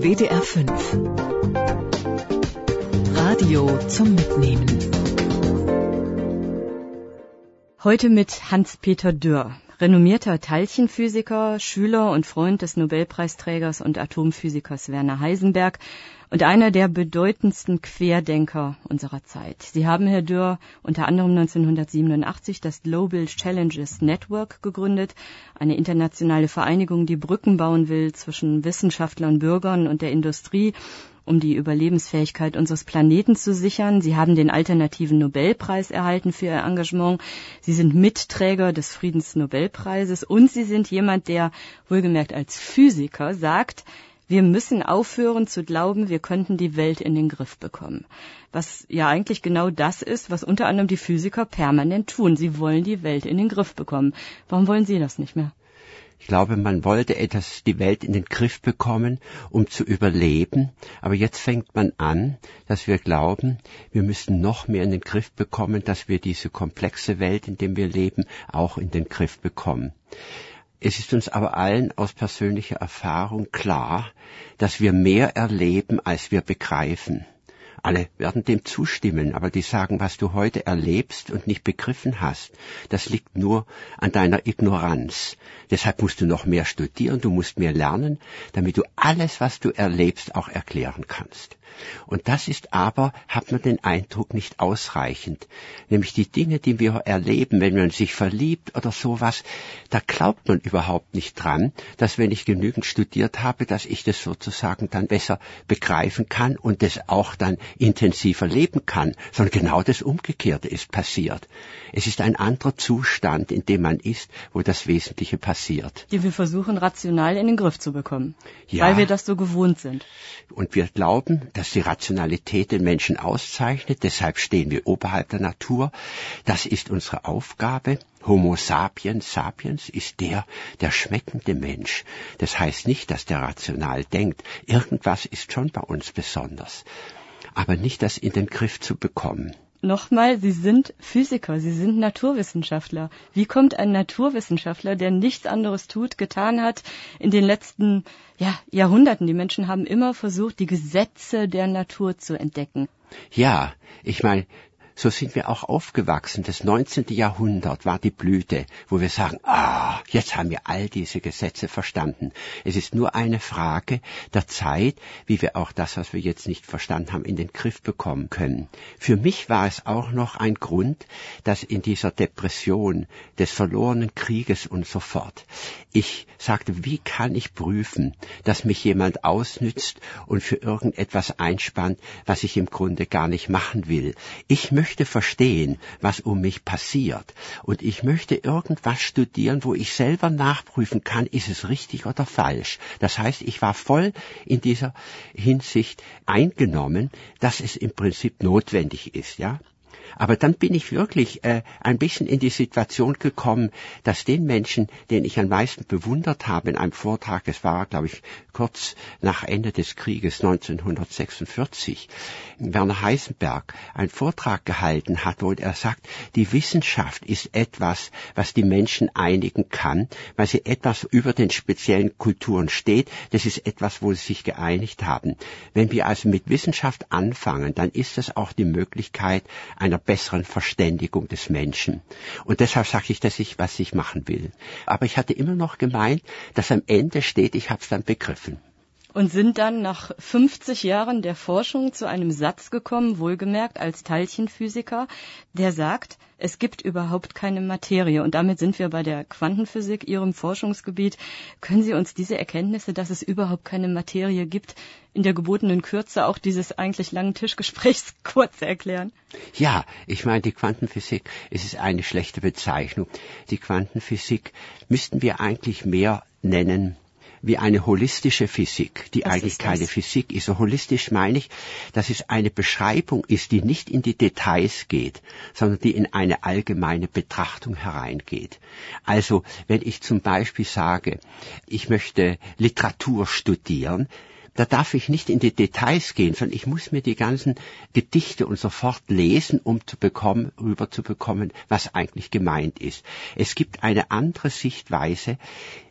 WDR 5 Radio zum Mitnehmen. Heute mit Hans-Peter Dürr, renommierter Teilchenphysiker, Schüler und Freund des Nobelpreisträgers und Atomphysikers Werner Heisenberg und einer der bedeutendsten Querdenker unserer Zeit. Sie haben, Herr Dürr, unter anderem 1987 das Global Challenges Network gegründet, eine internationale Vereinigung, die Brücken bauen will zwischen Wissenschaftlern, Bürgern und der Industrie, um die Überlebensfähigkeit unseres Planeten zu sichern. Sie haben den alternativen Nobelpreis erhalten für Ihr Engagement. Sie sind Mitträger des Friedensnobelpreises und Sie sind jemand, der wohlgemerkt als Physiker sagt, wir müssen aufhören zu glauben, wir könnten die Welt in den Griff bekommen. Was ja eigentlich genau das ist, was unter anderem die Physiker permanent tun. Sie wollen die Welt in den Griff bekommen. Warum wollen Sie das nicht mehr? Ich glaube, man wollte die Welt in den Griff bekommen, um zu überleben. Aber jetzt fängt man an, dass wir glauben, wir müssen noch mehr in den Griff bekommen, dass wir diese komplexe Welt, in der wir leben, auch in den Griff bekommen. Es ist uns aber allen aus persönlicher Erfahrung klar, dass wir mehr erleben, als wir begreifen. Alle werden dem zustimmen, aber die sagen, was du heute erlebst und nicht begriffen hast, das liegt nur an deiner Ignoranz. Deshalb musst du noch mehr studieren, du musst mehr lernen, damit du alles, was du erlebst, auch erklären kannst. Und das ist aber, hat man den Eindruck, nicht ausreichend. Nämlich die Dinge, die wir erleben, wenn man sich verliebt oder sowas, da glaubt man überhaupt nicht dran, dass wenn ich genügend studiert habe, dass ich das sozusagen dann besser begreifen kann und das auch dann intensiver leben kann, sondern genau das Umgekehrte ist passiert. Es ist ein anderer Zustand, in dem man ist, wo das Wesentliche passiert. Die wir versuchen, rational in den Griff zu bekommen, ja, weil wir das so gewohnt sind. Und wir glauben, dass die Rationalität den Menschen auszeichnet, deshalb stehen wir oberhalb der Natur. Das ist unsere Aufgabe. Homo sapiens sapiens ist der schmeckende Mensch. Das heißt nicht, dass der rational denkt. Irgendwas ist schon bei uns besonders. Aber nicht das in den Griff zu bekommen. Nochmal, Sie sind Physiker, Sie sind Naturwissenschaftler. Wie kommt ein Naturwissenschaftler, der nichts anderes getan hat in den letzten Jahrhunderten? Die Menschen haben immer versucht, die Gesetze der Natur zu entdecken. Ja, ich meine, so sind wir auch aufgewachsen. Das 19. Jahrhundert war die Blüte, wo wir sagen, jetzt haben wir all diese Gesetze verstanden. Es ist nur eine Frage der Zeit, wie wir auch das, was wir jetzt nicht verstanden haben, in den Griff bekommen können. Für mich war es auch noch ein Grund, dass in dieser Depression des verlorenen Krieges und so fort, ich sagte, wie kann ich prüfen, dass mich jemand ausnützt und für irgendetwas einspannt, was ich im Grunde gar nicht machen will. Ich möchte verstehen, was um mich passiert. Und ich möchte irgendwas studieren, wo ich selber nachprüfen kann, ist es richtig oder falsch. Das heißt, ich war voll in dieser Hinsicht eingenommen, dass es im Prinzip notwendig ist, ja. Aber dann bin ich wirklich ein bisschen in die Situation gekommen, dass den Menschen, den ich am meisten bewundert habe in einem Vortrag, es war, glaube ich, kurz nach Ende des Krieges 1946, Werner Heisenberg einen Vortrag gehalten hat, wo er sagt, die Wissenschaft ist etwas, was die Menschen einigen kann, weil sie etwas über den speziellen Kulturen steht. Das ist etwas, wo sie sich geeinigt haben. Wenn wir also mit Wissenschaft anfangen, dann ist es auch die Möglichkeit einer besseren Verständigung des Menschen. Und deshalb sage ich, was ich machen will. Aber ich hatte immer noch gemeint, dass am Ende steht, ich habe es dann begriffen. Und sind dann nach 50 Jahren der Forschung zu einem Satz gekommen, wohlgemerkt als Teilchenphysiker, der sagt, es gibt überhaupt keine Materie. Und damit sind wir bei der Quantenphysik, Ihrem Forschungsgebiet. Können Sie uns diese Erkenntnisse, dass es überhaupt keine Materie gibt, in der gebotenen Kürze auch dieses eigentlich langen Tischgesprächs kurz erklären? Ja, ich meine, die Quantenphysik, es ist eine schlechte Bezeichnung. Die Quantenphysik müssten wir eigentlich mehr nennen wie eine holistische Physik, die eigentlich keine Physik ist. So holistisch meine ich, dass es eine Beschreibung ist, die nicht in die Details geht, sondern die in eine allgemeine Betrachtung hereingeht. Also, wenn ich zum Beispiel sage, ich möchte Literatur studieren, da darf ich nicht in die Details gehen, sondern ich muss mir die ganzen Gedichte und so fort lesen, um rüberzubekommen, was eigentlich gemeint ist. Es gibt eine andere Sichtweise,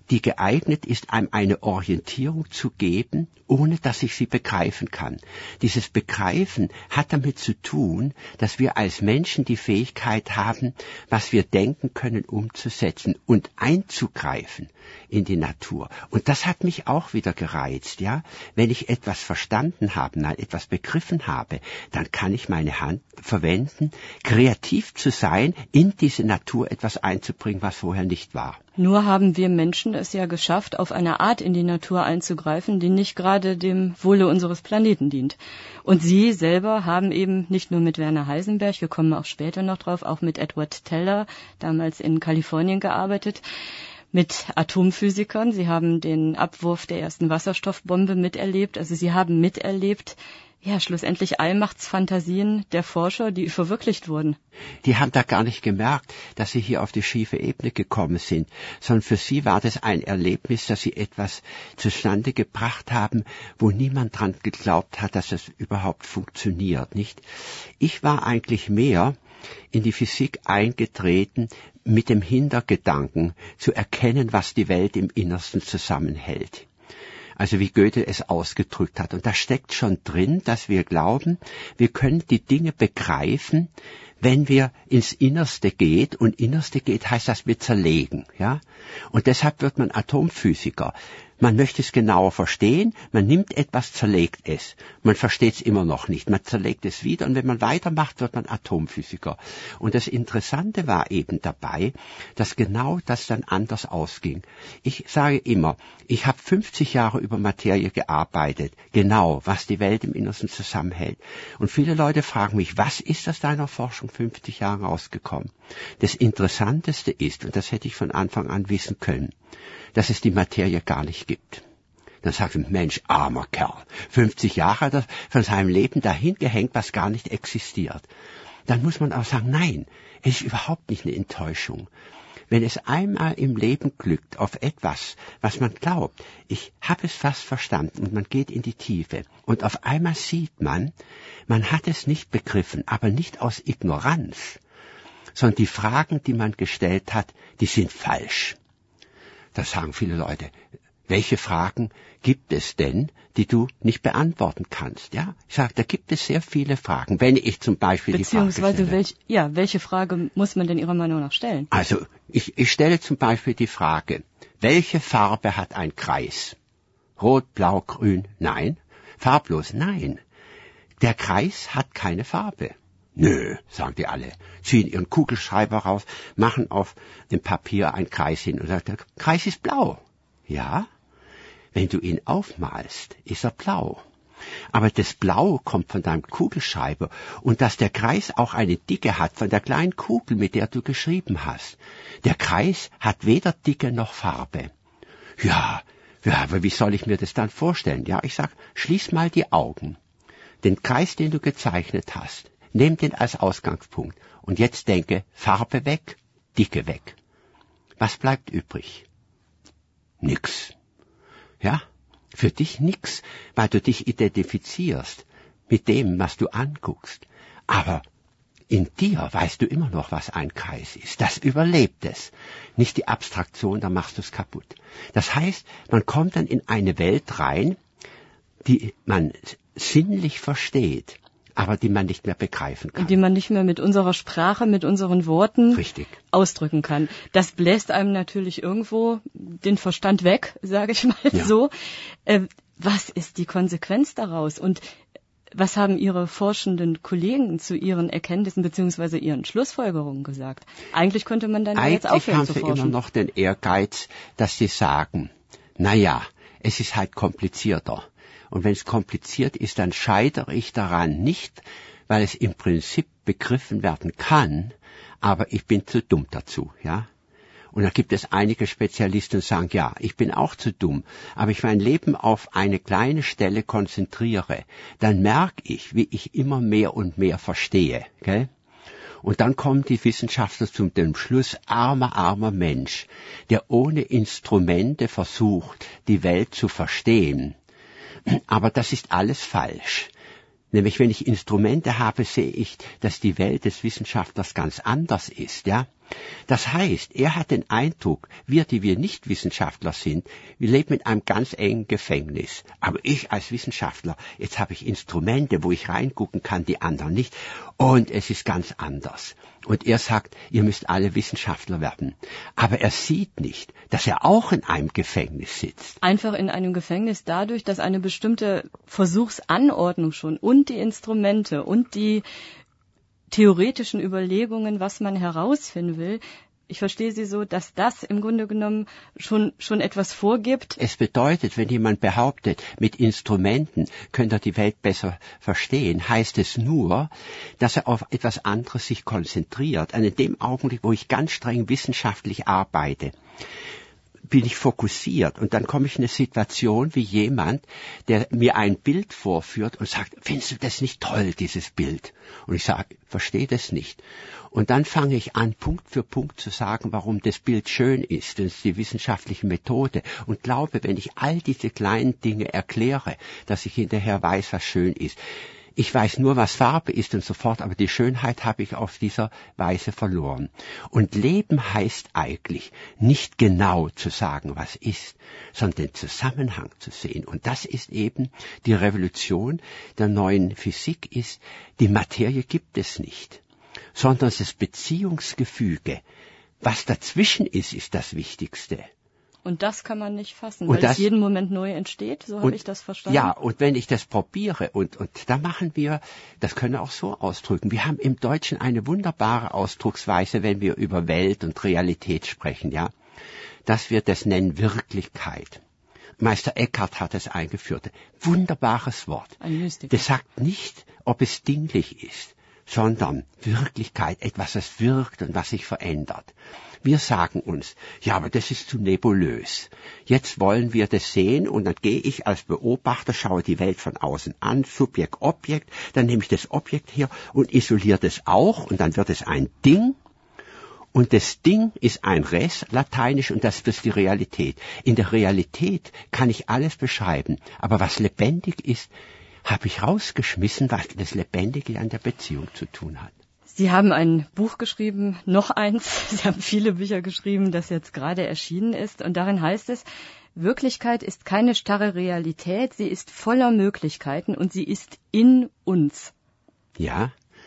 die geeignet ist, einem eine Orientierung zu geben, ohne dass ich sie begreifen kann. Dieses Begreifen hat damit zu tun, dass wir als Menschen die Fähigkeit haben, was wir denken können, umzusetzen und einzugreifen in die Natur. Und das hat mich auch wieder gereizt, ja. Wenn ich etwas verstanden habe, nein, etwas begriffen habe, dann kann ich meine Hand verwenden, kreativ zu sein, in diese Natur etwas einzubringen, was vorher nicht war. Nur haben wir Menschen es ja geschafft, auf eine Art in die Natur einzugreifen, die nicht gerade dem Wohle unseres Planeten dient. Und Sie selber haben eben nicht nur mit Werner Heisenberg, wir kommen auch später noch drauf, auch mit Edward Teller, damals in Kalifornien gearbeitet, mit Atomphysikern. Sie haben den Abwurf der ersten Wasserstoffbombe miterlebt. Also Sie haben miterlebt, ja, schlussendlich Allmachtsfantasien der Forscher, die verwirklicht wurden. Die haben da gar nicht gemerkt, dass sie hier auf die schiefe Ebene gekommen sind, sondern für sie war das ein Erlebnis, dass sie etwas zustande gebracht haben, wo niemand dran geglaubt hat, dass es überhaupt funktioniert, nicht? Ich war eigentlich mehr in die Physik eingetreten mit dem Hintergedanken zu erkennen, was die Welt im Innersten zusammenhält. Also wie Goethe es ausgedrückt hat. Und da steckt schon drin, dass wir glauben, wir können die Dinge begreifen, wenn wir ins Innerste geht. Und Innerste geht heißt, dass wir zerlegen, ja. Und deshalb wird man Atomphysiker. Man möchte es genauer verstehen, man nimmt etwas, zerlegt es. Man versteht es immer noch nicht, man zerlegt es wieder und wenn man weitermacht, wird man Atomphysiker. Und das Interessante war eben dabei, dass genau das dann anders ausging. Ich sage immer, ich habe 50 Jahre über Materie gearbeitet, genau, was die Welt im Innersten zusammenhält. Und viele Leute fragen mich, was ist aus deiner Forschung 50 Jahre rausgekommen? Das Interessanteste ist, und das hätte ich von Anfang an wissen können, dass es die Materie gar nicht gibt. Dann sagt man, Mensch, armer Kerl, 50 Jahre hat er von seinem Leben dahin gehängt, was gar nicht existiert. Dann muss man auch sagen, nein, es ist überhaupt nicht eine Enttäuschung. Wenn es einmal im Leben glückt auf etwas, was man glaubt, ich habe es fast verstanden und man geht in die Tiefe und auf einmal sieht man hat es nicht begriffen, aber nicht aus Ignoranz, sondern die Fragen, die man gestellt hat, die sind falsch. Da sagen viele Leute, welche Fragen gibt es denn, die du nicht beantworten kannst? Ja, ich sage, da gibt es sehr viele Fragen. Wenn ich zum Beispiel die Frage stelle, welche Frage muss man denn Ihrer Meinung nach stellen? Also, ich stelle zum Beispiel die Frage, welche Farbe hat ein Kreis? Rot, blau, grün? Nein. Farblos? Nein. Der Kreis hat keine Farbe. Nö, sagen die alle, ziehen ihren Kugelschreiber raus, machen auf dem Papier einen Kreis hin und sagen, der Kreis ist blau. Ja, wenn du ihn aufmalst, ist er blau. Aber das Blau kommt von deinem Kugelschreiber und dass der Kreis auch eine Dicke hat von der kleinen Kugel, mit der du geschrieben hast. Der Kreis hat weder Dicke noch Farbe. Ja, aber wie soll ich mir das dann vorstellen? Ja, ich sag, schließ mal die Augen. Den Kreis, den du gezeichnet hast, nimm den als Ausgangspunkt und jetzt denke, Farbe weg, Dicke weg. Was bleibt übrig? Nix. Ja, für dich nix, weil du dich identifizierst mit dem, was du anguckst. Aber in dir weißt du immer noch, was ein Kreis ist. Das überlebt es. Nicht die Abstraktion, da machst du es kaputt. Das heißt, man kommt dann in eine Welt rein, die man sinnlich versteht, aber die man nicht mehr begreifen kann. Und die man nicht mehr mit unserer Sprache, mit unseren Worten ausdrücken kann. Das bläst einem natürlich irgendwo den Verstand weg, sage ich mal so. Was ist die Konsequenz daraus? Und was haben Ihre forschenden Kollegen zu ihren Erkenntnissen bzw. ihren Schlussfolgerungen gesagt? Eigentlich könnte man dann jetzt aufhören zu forschen. Eigentlich haben sie immer noch den Ehrgeiz, dass sie sagen, naja, es ist halt komplizierter. Und wenn es kompliziert ist, dann scheitere ich daran nicht, weil es im Prinzip begriffen werden kann, aber ich bin zu dumm dazu, ja. Und da gibt es einige Spezialisten, die sagen, ja, ich bin auch zu dumm, aber ich mein Leben auf eine kleine Stelle konzentriere, dann merke ich, wie ich immer mehr und mehr verstehe, gell? Und dann kommen die Wissenschaftler zu dem Schluss, armer Mensch, der ohne Instrumente versucht, die Welt zu verstehen. Aber das ist alles falsch. Nämlich, wenn ich Instrumente habe, sehe ich, dass die Welt des Wissenschaftlers ganz anders ist, ja. Das heißt, er hat den Eindruck, wir, die wir nicht Wissenschaftler sind, wir leben in einem ganz engen Gefängnis. Aber ich als Wissenschaftler, jetzt habe ich Instrumente, wo ich reingucken kann, die anderen nicht. Und es ist ganz anders. Und er sagt, ihr müsst alle Wissenschaftler werden. Aber er sieht nicht, dass er auch in einem Gefängnis sitzt. Einfach in einem Gefängnis dadurch, dass eine bestimmte Versuchsanordnung schon und die Instrumente und die theoretischen Überlegungen, was man herausfinden will, ich verstehe Sie so, dass das im Grunde genommen schon etwas vorgibt. Es bedeutet, wenn jemand behauptet, mit Instrumenten könnte er die Welt besser verstehen, heißt es nur, dass er auf etwas anderes sich konzentriert. Und in dem Augenblick, wo ich ganz streng wissenschaftlich arbeite, bin ich fokussiert und dann komme ich in eine Situation wie jemand, der mir ein Bild vorführt und sagt, findest du das nicht toll, dieses Bild? Und ich sage, verstehe das nicht. Und dann fange ich an, Punkt für Punkt zu sagen, warum das Bild schön ist. Das ist die wissenschaftliche Methode. Und glaube, wenn ich all diese kleinen Dinge erkläre, dass ich hinterher weiß, was schön ist. Ich weiß nur, was Farbe ist und so fort, aber die Schönheit habe ich auf dieser Weise verloren. Und Leben heißt eigentlich, nicht genau zu sagen, was ist, sondern den Zusammenhang zu sehen. Und das ist eben die Revolution der neuen Physik ist, die Materie gibt es nicht, sondern das Beziehungsgefüge. Was dazwischen ist, ist das Wichtigste. Und das kann man nicht fassen, weil es jeden Moment neu entsteht, so habe ich das verstanden. Ja, und wenn ich das probiere, und da machen wir, das können wir auch so ausdrücken, wir haben im Deutschen eine wunderbare Ausdrucksweise, wenn wir über Welt und Realität sprechen, ja, dass wir das nennen Wirklichkeit. Meister Eckhart hat es eingeführt. Wunderbares Wort. Ein Mystiker. Das sagt nicht, ob es dinglich ist, sondern Wirklichkeit, etwas, das wirkt und was sich verändert. Wir sagen uns, ja, aber das ist zu nebulös. Jetzt wollen wir das sehen und dann gehe ich als Beobachter, schaue die Welt von außen an, Subjekt, Objekt, dann nehme ich das Objekt her und isoliere das auch und dann wird es ein Ding. Und das Ding ist ein Res, lateinisch, und das ist die Realität. In der Realität kann ich alles beschreiben, aber was lebendig ist, habe ich rausgeschmissen, was das Lebendige an der Beziehung zu tun hat. Sie haben ein Buch geschrieben, noch eins. Sie haben viele Bücher geschrieben, das jetzt gerade erschienen ist. Und darin heißt es, Wirklichkeit ist keine starre Realität, sie ist voller Möglichkeiten und sie ist in uns. Ja,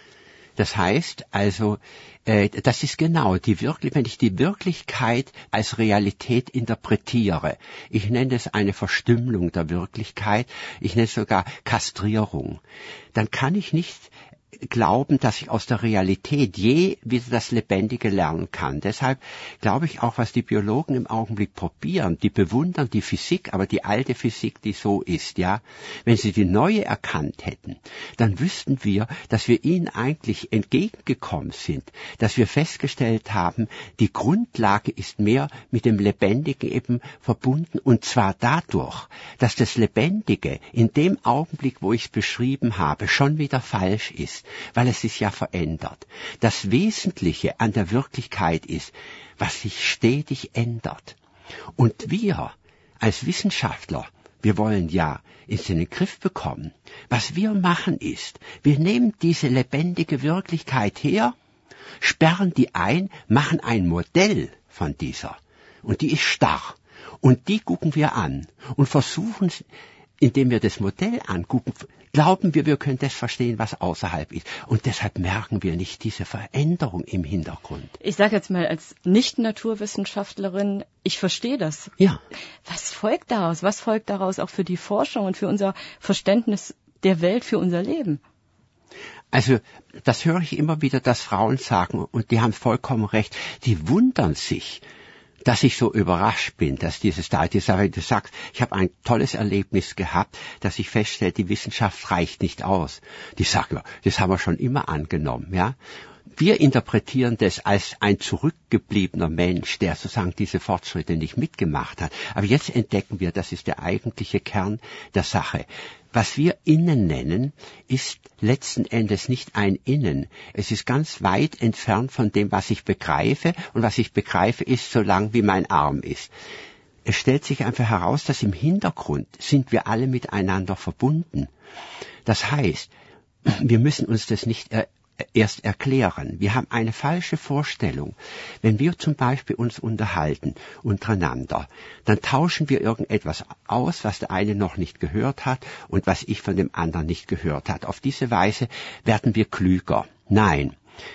das heißt also, das ist genau, wenn ich die Wirklichkeit als Realität interpretiere. Ich nenne es eine Verstümmelung der Wirklichkeit, ich nenne es sogar Kastrierung. Dann kann ich nicht glauben, dass ich aus der Realität je wieder das Lebendige lernen kann. Deshalb glaube ich auch, was die Biologen im Augenblick probieren, die bewundern die Physik, aber die alte Physik, die so ist, ja. Wenn sie die neue erkannt hätten, dann wüssten wir, dass wir ihnen eigentlich entgegengekommen sind, dass wir festgestellt haben, die Grundlage ist mehr mit dem Lebendigen eben verbunden, und zwar dadurch, dass das Lebendige in dem Augenblick, wo ich es beschrieben habe, schon wieder falsch ist, weil es sich ja verändert. Das Wesentliche an der Wirklichkeit ist, was sich stetig ändert. Und wir als Wissenschaftler, wir wollen ja es in den Griff bekommen. Was wir machen ist, wir nehmen diese lebendige Wirklichkeit her, sperren die ein, machen ein Modell von dieser. Und die ist starr. Und die gucken wir an und versuchen, indem wir das Modell angucken, glauben wir können das verstehen, was außerhalb ist. Und deshalb merken wir nicht diese Veränderung im Hintergrund. Ich sage jetzt mal als Nicht-Naturwissenschaftlerin, ich verstehe das. Ja. Was folgt daraus? Was folgt daraus auch für die Forschung und für unser Verständnis der Welt, für unser Leben? Also, das höre ich immer wieder, dass Frauen sagen, und die haben vollkommen recht, die wundern sich, dass ich so überrascht bin, dass dieses da, du sagst, ich habe ein tolles Erlebnis gehabt, dass ich feststelle, die Wissenschaft reicht nicht aus. Die sagen, das haben wir schon immer angenommen, ja. Wir interpretieren das als ein zurückgebliebener Mensch, der sozusagen diese Fortschritte nicht mitgemacht hat. Aber jetzt entdecken wir, das ist der eigentliche Kern der Sache. Was wir Innen nennen, ist letzten Endes nicht ein Innen. Es ist ganz weit entfernt von dem, was ich begreife. Und was ich begreife, ist so lang, wie mein Arm ist. Es stellt sich einfach heraus, dass im Hintergrund sind wir alle miteinander verbunden. Das heißt, wir müssen uns das nicht erst erklären. Wir haben eine falsche Vorstellung. Wenn wir zum Beispiel uns unterhalten untereinander, dann tauschen wir irgendetwas aus, was der eine noch nicht gehört hat und was ich von dem anderen nicht gehört hat. Auf diese Weise werden wir klüger. Nein,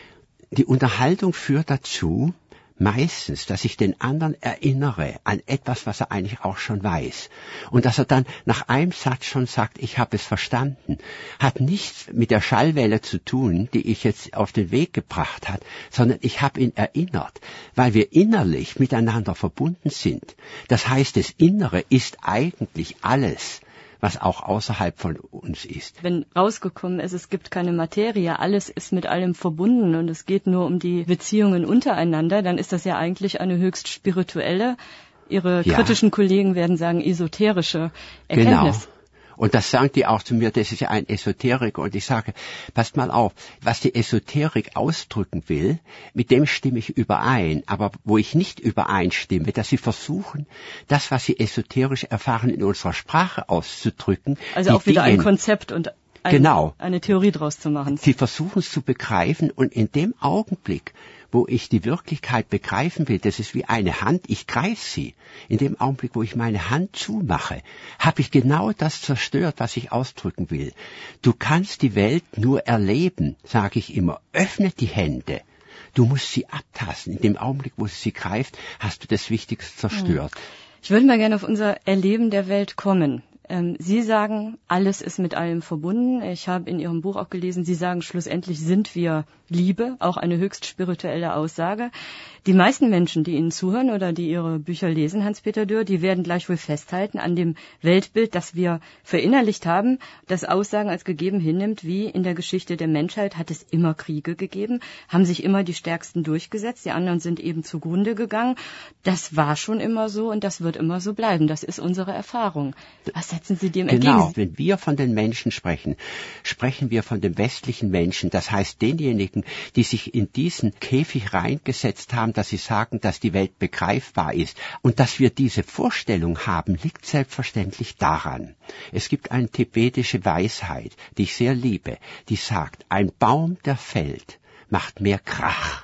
die Unterhaltung führt dazu, meistens, dass ich den anderen erinnere an etwas, was er eigentlich auch schon weiß. Und dass er dann nach einem Satz schon sagt, ich habe es verstanden, hat nichts mit der Schallwelle zu tun, die ich jetzt auf den Weg gebracht habe, sondern ich habe ihn erinnert, weil wir innerlich miteinander verbunden sind. Das heißt, das Innere ist eigentlich alles, was auch außerhalb von uns ist. Wenn rausgekommen ist, es gibt keine Materie, alles ist mit allem verbunden und es geht nur um die Beziehungen untereinander, dann ist das ja eigentlich eine höchst spirituelle, Ihre kritischen Kollegen werden sagen, esoterische Erkenntnis. Genau. Und das sagen die auch zu mir, das ist ja ein Esoteriker. Und ich sage, passt mal auf, was die Esoterik ausdrücken will, mit dem stimme ich überein. Aber wo ich nicht übereinstimme, dass sie versuchen, das, was sie esoterisch erfahren, in unserer Sprache auszudrücken. Also auch wieder ein Konzept und eine Theorie draus zu machen. Sie versuchen es zu begreifen und in dem Augenblick, wo ich die Wirklichkeit begreifen will, das ist wie eine Hand, ich greife sie. In dem Augenblick, wo ich meine Hand zumache, habe ich genau das zerstört, was ich ausdrücken will. Du kannst die Welt nur erleben, sage ich immer. Öffne die Hände. Du musst sie abtasten. In dem Augenblick, wo sie greift, hast du das Wichtigste zerstört. Ich würde mal gerne auf unser Erleben der Welt kommen. Sie sagen, alles ist mit allem verbunden. Ich habe in Ihrem Buch auch gelesen, Sie sagen, schlussendlich sind wir Liebe, auch eine höchst spirituelle Aussage. Die meisten Menschen, die Ihnen zuhören oder die Ihre Bücher lesen, Hans-Peter Dürr, die werden gleichwohl festhalten an dem Weltbild, das wir verinnerlicht haben, das Aussagen als gegeben hinnimmt, wie in der Geschichte der Menschheit hat es immer Kriege gegeben, haben sich immer die Stärksten durchgesetzt, die anderen sind eben zugrunde gegangen. Das war schon immer so und das wird immer so bleiben. Das ist unsere Erfahrung. Was setzen Sie dem entgegen? Genau, wenn wir von den Menschen sprechen, sprechen wir von den westlichen Menschen, das heißt denjenigen, die sich in diesen Käfig reingesetzt haben, dass sie sagen, dass die Welt begreifbar ist. Und dass wir diese Vorstellung haben, liegt selbstverständlich daran. Es gibt eine tibetische Weisheit, die ich sehr liebe, die sagt, ein Baum, der fällt, macht mehr Krach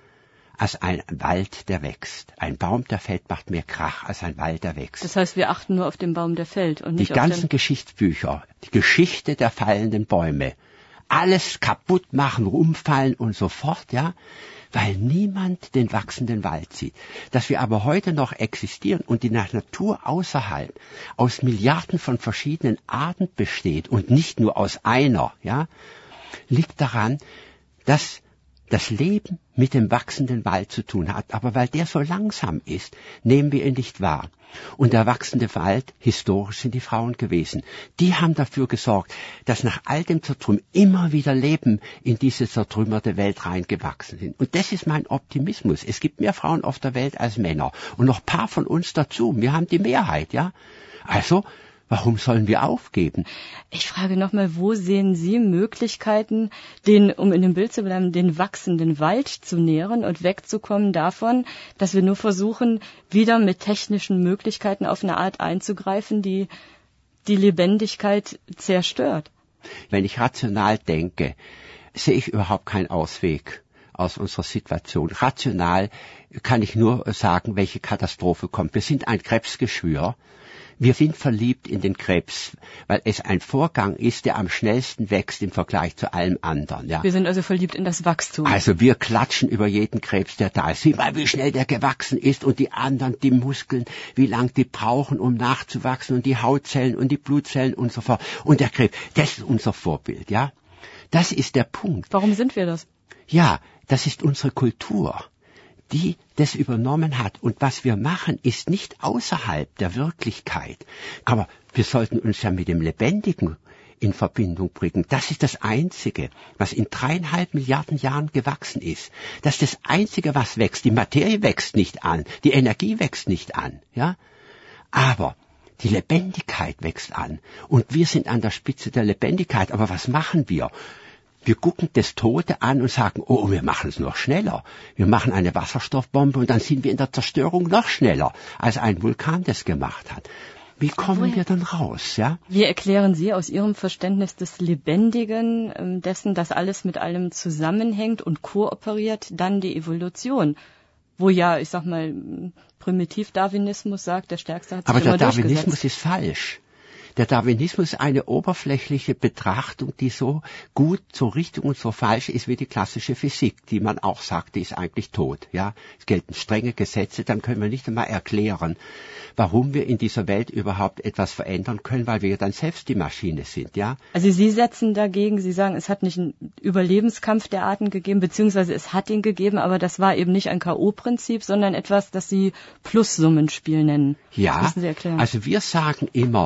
als ein Wald, der wächst. Ein Baum, der fällt, macht mehr Krach als ein Wald, der wächst. Das heißt, wir achten nur auf den Baum, der fällt und nicht auf den... Die ganzen Geschichtsbücher, die Geschichte der fallenden Bäume, alles kaputt machen, rumfallen und so fort, ja, weil niemand den wachsenden Wald sieht. Dass wir aber heute noch existieren und die Natur außerhalb aus Milliarden von verschiedenen Arten besteht und nicht nur aus einer, ja, liegt daran, dass das Leben mit dem wachsenden Wald zu tun hat. Aber weil der so langsam ist, nehmen wir ihn nicht wahr. Und der wachsende Wald, historisch sind die Frauen gewesen. Die haben dafür gesorgt, dass nach all dem Zertrümmern immer wieder Leben in diese zertrümmerte Welt reingewachsen sind. Und das ist mein Optimismus. Es gibt mehr Frauen auf der Welt als Männer. Und noch ein paar von uns dazu. Wir haben die Mehrheit, ja. Also, warum sollen wir aufgeben? Ich frage nochmal, wo sehen Sie Möglichkeiten, um in dem Bild zu bleiben, den wachsenden Wald zu nähren und wegzukommen davon, dass wir nur versuchen, wieder mit technischen Möglichkeiten auf eine Art einzugreifen, die die Lebendigkeit zerstört? Wenn ich rational denke, sehe ich überhaupt keinen Ausweg aus unserer Situation. Rational kann ich nur sagen, welche Katastrophe kommt. Wir sind ein Krebsgeschwür. Wir sind verliebt in den Krebs, weil es ein Vorgang ist, der am schnellsten wächst im Vergleich zu allem anderen. Ja. Wir sind also verliebt in das Wachstum. Also wir klatschen über jeden Krebs, der da ist. Sieh mal, wie schnell der gewachsen ist und die anderen, die Muskeln, wie lang die brauchen, um nachzuwachsen und die Hautzellen und die Blutzellen und so fort. Und der Krebs, das ist unser Vorbild, ja. Das ist der Punkt. Warum sind wir das? Ja, das ist unsere Kultur, die das übernommen hat. Und was wir machen, ist nicht außerhalb der Wirklichkeit. Aber wir sollten uns ja mit dem Lebendigen in Verbindung bringen. Das ist das Einzige, was in 3,5 Milliarden Jahren gewachsen ist. Das ist das Einzige, was wächst. Die Materie wächst nicht an, die Energie wächst nicht an, ja. Aber die Lebendigkeit wächst an. Und wir sind an der Spitze der Lebendigkeit. Aber was machen wir? Wir gucken das Tote an und sagen, oh, wir machen es noch schneller. Wir machen eine Wasserstoffbombe und dann sind wir in der Zerstörung noch schneller, als ein Vulkan das gemacht hat. Wie kommen wir dann raus, ja? Wie erklären Sie aus Ihrem Verständnis des Lebendigen, dessen, dass alles mit allem zusammenhängt und kooperiert, dann die Evolution? Wo ja, ich sag mal, Primitiv-Darwinismus sagt, der Stärkste hat sich immer durchgesetzt. Aber der Darwinismus ist falsch. Der Darwinismus ist eine oberflächliche Betrachtung, die so gut, so richtig und so falsch ist wie die klassische Physik, die man auch sagt, die ist eigentlich tot. Ja, es gelten strenge Gesetze, dann können wir nicht einmal erklären, warum wir in dieser Welt überhaupt etwas verändern können, weil wir ja dann selbst die Maschine sind. Ja. Also Sie setzen dagegen, Sie sagen, es hat nicht einen Überlebenskampf der Arten gegeben, beziehungsweise es hat ihn gegeben, aber das war eben nicht ein K.O.-Prinzip, sondern etwas, das Sie Plussummenspiel nennen. Ja, müssen Sie erklären. Also wir sagen immer,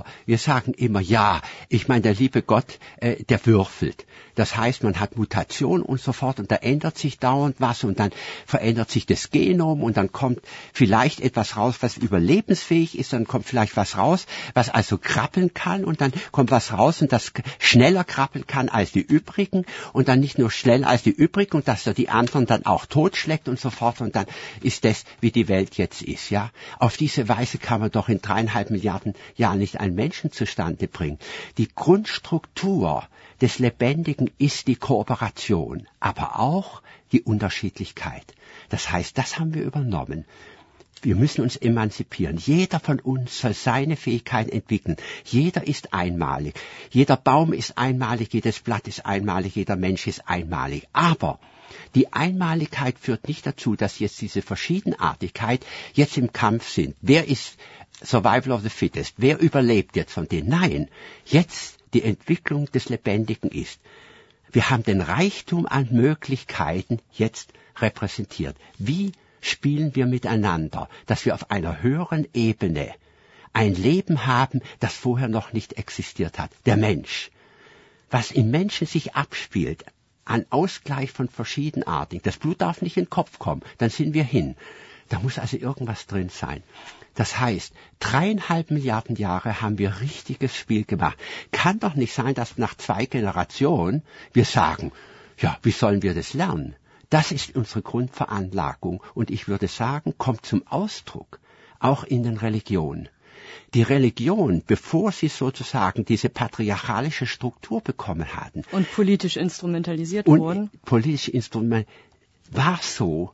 ja, ich meine, der liebe Gott, der würfelt. Das heißt, man hat Mutation und so fort und da ändert sich dauernd was und dann verändert sich das Genom und dann kommt vielleicht etwas raus, was überlebensfähig ist, dann kommt vielleicht was raus, was also krabbeln kann und dann kommt was raus und das schneller krabbeln kann als die übrigen und dann nicht nur schneller als die übrigen und dass er die anderen dann auch totschlägt und so fort und dann ist das, wie die Welt jetzt ist, ja. Auf diese Weise kann man doch in 3,5 Milliarden Jahren nicht einen Menschen zustande bringen. Die Grundstruktur des Lebendigen ist die Kooperation, aber auch die Unterschiedlichkeit. Das heißt, das haben wir übernommen. Wir müssen uns emanzipieren. Jeder von uns soll seine Fähigkeit entwickeln. Jeder ist einmalig. Jeder Baum ist einmalig, jedes Blatt ist einmalig, jeder Mensch ist einmalig. Aber die Einmaligkeit führt nicht dazu, dass jetzt diese Verschiedenartigkeit jetzt im Kampf sind. Wer ist Survival of the Fittest? Wer überlebt jetzt von denen? Nein, jetzt die Entwicklung des Lebendigen ist. Wir haben den Reichtum an Möglichkeiten jetzt repräsentiert. Wie spielen wir miteinander, dass wir auf einer höheren Ebene ein Leben haben, das vorher noch nicht existiert hat? Der Mensch. Was im Menschen sich abspielt, an Ausgleich von Verschiedenartigen. Das Blut darf nicht in den Kopf kommen, dann sind wir hin. Da muss also irgendwas drin sein. Das heißt, 3,5 Milliarden Jahre haben wir richtiges Spiel gemacht. Kann doch nicht sein, dass nach 2 Generationen wir sagen, ja, wie sollen wir das lernen? Das ist unsere Grundveranlagung und ich würde sagen, kommt zum Ausdruck, auch in den Religionen. Die Religion, bevor sie sozusagen diese patriarchalische Struktur bekommen hatten. Und politisch instrumentalisiert wurden. Politisch instrumentalisiert war so,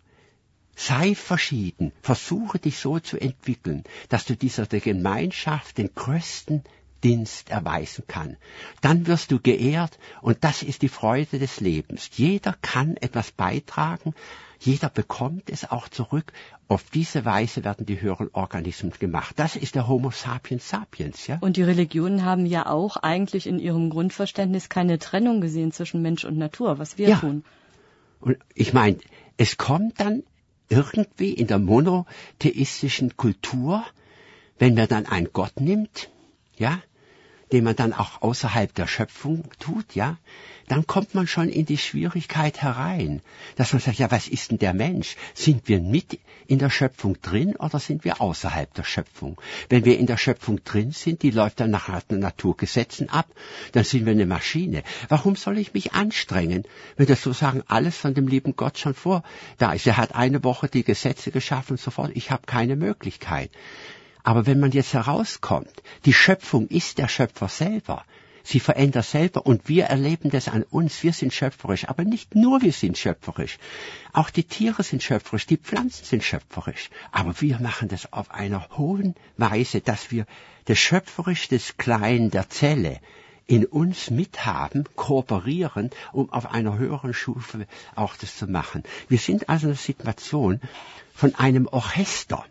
sei verschieden, versuche dich so zu entwickeln, dass du dieser der Gemeinschaft den größten Dienst erweisen kann. Dann wirst du geehrt und das ist die Freude des Lebens. Jeder kann etwas beitragen, jeder bekommt es auch zurück. Auf diese Weise werden die höheren Organismen gemacht. Das ist der Homo sapiens sapiens, ja? Und die Religionen haben ja auch eigentlich in ihrem Grundverständnis keine Trennung gesehen zwischen Mensch und Natur, was wir tun. Und ich meine, es kommt dann irgendwie in der monotheistischen Kultur, wenn man dann einen Gott nimmt, ja, den man dann auch außerhalb der Schöpfung tut, ja, dann kommt man schon in die Schwierigkeit herein, dass man sagt, ja, was ist denn der Mensch? Sind wir mit in der Schöpfung drin oder sind wir außerhalb der Schöpfung? Wenn wir in der Schöpfung drin sind, die läuft dann nach Naturgesetzen ab, dann sind wir eine Maschine. Warum soll ich mich anstrengen, wenn das sozusagen alles von dem lieben Gott schon vor da ist? Er hat eine Woche die Gesetze geschaffen und so fort. Ich habe keine Möglichkeit. Aber wenn man jetzt herauskommt, die Schöpfung ist der Schöpfer selber. Sie verändert selber und wir erleben das an uns. Wir sind schöpferisch, aber nicht nur wir sind schöpferisch. Auch die Tiere sind schöpferisch, die Pflanzen sind schöpferisch. Aber wir machen das auf einer hohen Weise, dass wir das Schöpferisch des Kleinen, der Zelle, in uns mithaben, kooperieren, um auf einer höheren Stufe auch das zu machen. Wir sind also in einer Situation von einem Orchester,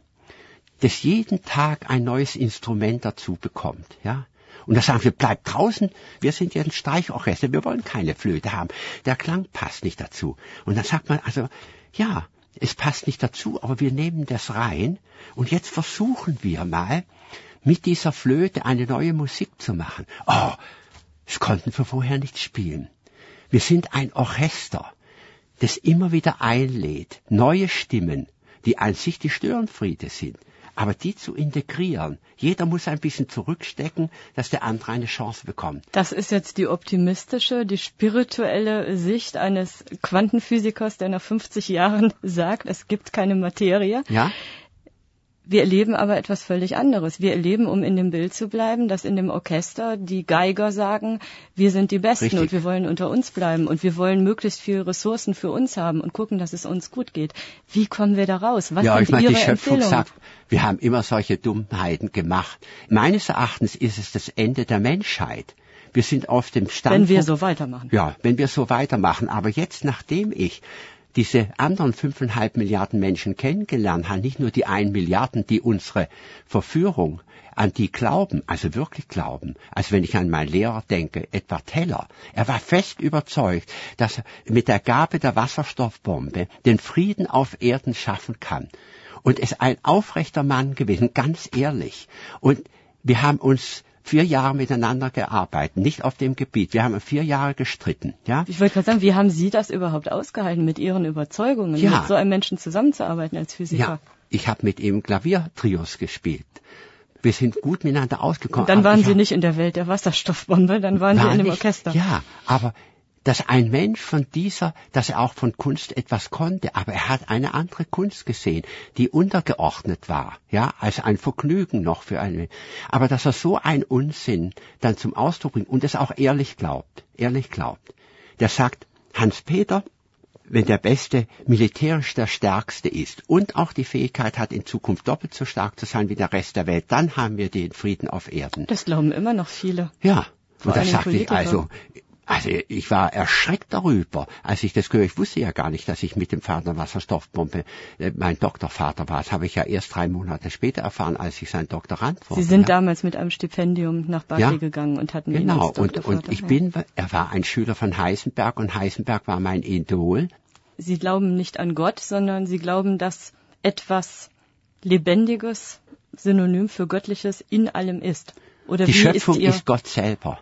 das jeden Tag ein neues Instrument dazu bekommt, ja. Und da sagen wir, bleib draußen, wir sind ja ein Streichorchester, wir wollen keine Flöte haben. Der Klang passt nicht dazu. Und dann sagt man also, ja, es passt nicht dazu, aber wir nehmen das rein und jetzt versuchen wir mal, mit dieser Flöte eine neue Musik zu machen. Oh, das konnten wir vorher nicht spielen. Wir sind ein Orchester, das immer wieder einlädt, neue Stimmen, die an sich die Störenfriede sind, aber die zu integrieren. Jeder muss ein bisschen zurückstecken, dass der andere eine Chance bekommt. Das ist jetzt die optimistische, die spirituelle Sicht eines Quantenphysikers, der nach 50 Jahren sagt, es gibt keine Materie. Ja? Wir erleben aber etwas völlig anderes. Wir erleben, um in dem Bild zu bleiben, dass in dem Orchester die Geiger sagen, wir sind die Besten. Richtig. Und wir wollen unter uns bleiben und wir wollen möglichst viele Ressourcen für uns haben und gucken, dass es uns gut geht. Wie kommen wir da raus? Was sind Ihre die Schöpfung Empfehlungen? Sagt, wir haben immer solche Dummheiten gemacht. Meines Erachtens ist es das Ende der Menschheit. Wir sind auf dem Standpunkt... Wenn wir so weitermachen. Ja, wenn wir so weitermachen. Aber jetzt, nachdem ich diese anderen 5,5 Milliarden Menschen kennengelernt habe, nicht nur die 1 Milliarden, die unsere Verführung, an die glauben, also wirklich glauben. Also wenn ich an meinen Lehrer denke, Edward Teller, er war fest überzeugt, dass er mit der Gabe der Wasserstoffbombe den Frieden auf Erden schaffen kann. Und er ist ein aufrechter Mann gewesen, ganz ehrlich. Und wir haben uns 4 Jahre miteinander gearbeitet, nicht auf dem Gebiet. Wir haben 4 Jahre gestritten. Ja? Ich wollte gerade sagen, wie haben Sie das überhaupt ausgehalten, mit Ihren Überzeugungen, mit so einem Menschen zusammenzuarbeiten als Physiker? Ja, ich habe mit ihm Klaviertrios gespielt. Wir sind gut miteinander ausgekommen. Und dann waren Sie nicht in der Welt der Wasserstoffbombe, dann waren Sie in dem Orchester. Ja, aber dass ein Mensch dass er auch von Kunst etwas konnte, aber er hat eine andere Kunst gesehen, die untergeordnet war, ja, als ein Vergnügen noch für einen. Aber dass er so einen Unsinn dann zum Ausdruck bringt und es auch ehrlich glaubt, der sagt, Hans-Peter, wenn der Beste militärisch der Stärkste ist und auch die Fähigkeit hat, in Zukunft doppelt so stark zu sein wie der Rest der Welt, dann haben wir den Frieden auf Erden. Das glauben immer noch viele. Ja, und das sagte ich Also ich war erschreckt darüber, als ich das gehört. Ich wusste ja gar nicht, dass ich mit dem Vater der Wasserstoffbombe mein Doktorvater war. Das habe ich ja erst 3 Monate später erfahren, als ich sein Doktorand wurde. Sie sind damals mit einem Stipendium nach Berkeley gegangen und hatten ihn als Doktorvater. Und er war ein Schüler von Heisenberg und Heisenberg war mein Idol. Sie glauben nicht an Gott, sondern Sie glauben, dass etwas Lebendiges, Synonym für Göttliches, in allem ist. Oder die Schöpfung ist Gott selber.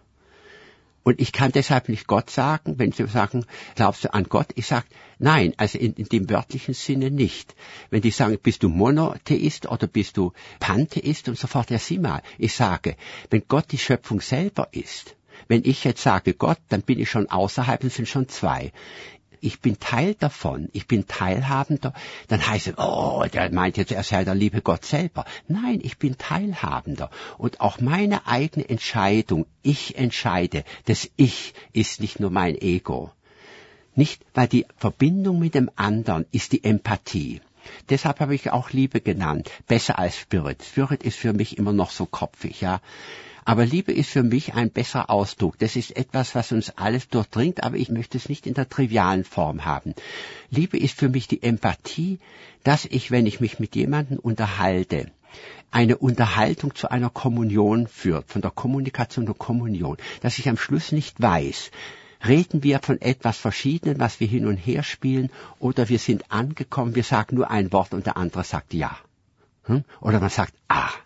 Und ich kann deshalb nicht Gott sagen, wenn Sie sagen, glaubst du an Gott? Ich sage, nein, also in dem wörtlichen Sinne nicht. Wenn die sagen, bist du Monotheist oder bist du Pantheist und so fort, ja sieh mal. Ich sage, wenn Gott die Schöpfung selber ist, wenn ich jetzt sage Gott, dann bin ich schon außerhalb, es sind schon 2. Ich bin Teil davon, ich bin Teilhabender, dann heißt es, der meint jetzt, er sei der liebe Gott selber. Nein, ich bin Teilhabender. Und auch meine eigene Entscheidung, ich entscheide, das Ich ist nicht nur mein Ego. Nicht, weil die Verbindung mit dem anderen ist die Empathie. Deshalb habe ich auch Liebe genannt, besser als Spirit. Spirit ist für mich immer noch so kopfig, ja. Aber Liebe ist für mich ein besserer Ausdruck. Das ist etwas, was uns alles durchdringt, aber ich möchte es nicht in der trivialen Form haben. Liebe ist für mich die Empathie, dass ich, wenn ich mich mit jemandem unterhalte, eine Unterhaltung zu einer Kommunion führt, von der Kommunikation zur Kommunion, dass ich am Schluss nicht weiß, reden wir von etwas Verschiedenem, was wir hin und her spielen, oder wir sind angekommen, wir sagen nur ein Wort und der andere sagt ja. Oder man sagt